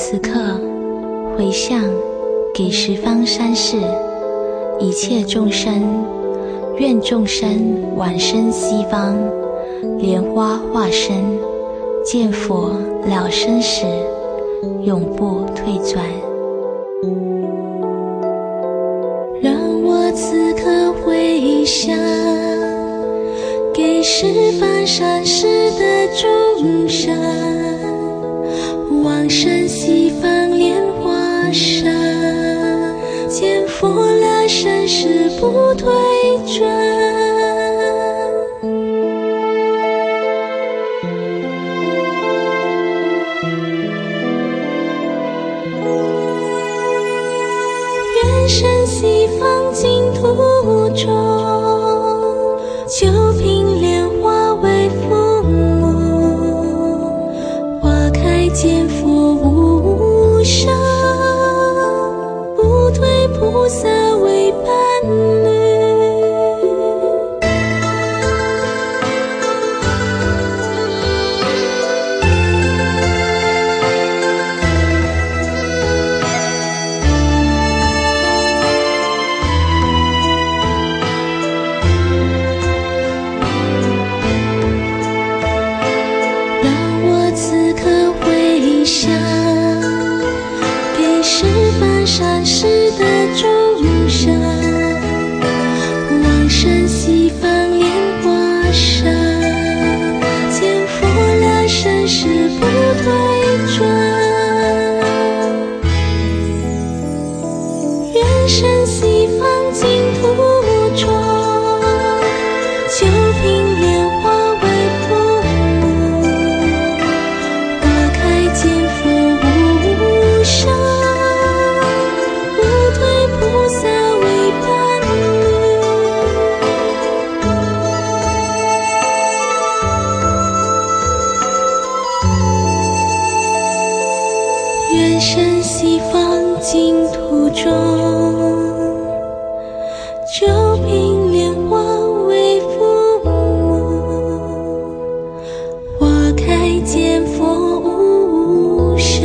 此刻回向给十方三世一切众生，愿众生往生西方，莲花化身，见佛了生死，永不退转。让我此刻回向给十方三世的众生，往生西方莲花山，见佛了生死不退转。愿生西方净土中，就凭莲花为父母，花开见佛无上，不退菩萨为伴侣。向给十方三世的众生，往生西方莲花山，见佛了生死不退转。愿生西方净土中，就凭莲花为父母，花开见佛无上，不退菩萨为伴侣。愿生西方净土中，就凭莲花为父母，花开见佛无上，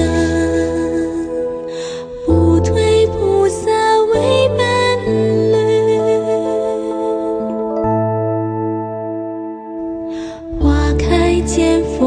不退菩萨为伴侣。花开见佛